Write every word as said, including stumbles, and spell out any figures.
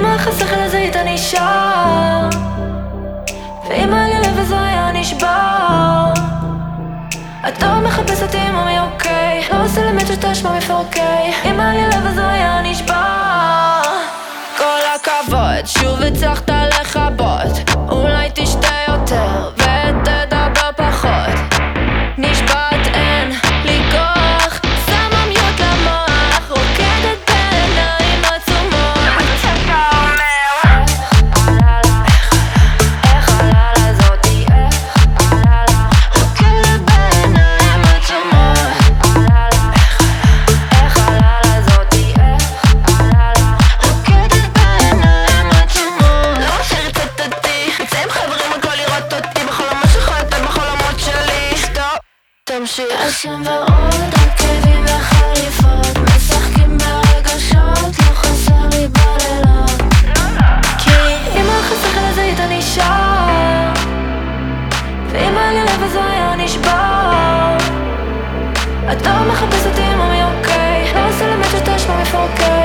אם החסך לזה איתה נשאר, ואם היה לי לב אז הוא היה נשבר. אתה מחפש אותי ממי אוקיי, לא עושה למת שתשמע מ-פור קיי. אם היה לי לב אז הוא היה נשבר. כל הכבוד, שוב הצלחת לכבות. אולי תשתה יותר ותדבר פחות. נשבעת אין לי כוח, שמה מיוט למוח, רוקדת בעיניים עצומות. אתה אומר איך עלה לה, איך עלה לה זאתי, איך עלה לה, רוקדת בעיניים עצומות. עלה לה, איך עלה לה זאתי, איך עלה לה, רוקדת בעיניים עצומות. לא שרצת אותי, יצא עם חברים רק לא לראות אותי, בחלומות שלך אתה בחלומות שלי. סטופ, תמשיך. אשם ורוד, עקבים וחליפות, משחקים ברגשות, לא חסר לי בלילות. כי אם החסך לזה איתה נשאר, ואם היה לי לב אז הוא היה נשבר. אתה מחפש אותי ממי אוקיי, לא עושה למת שתשמע מ-פור קיי.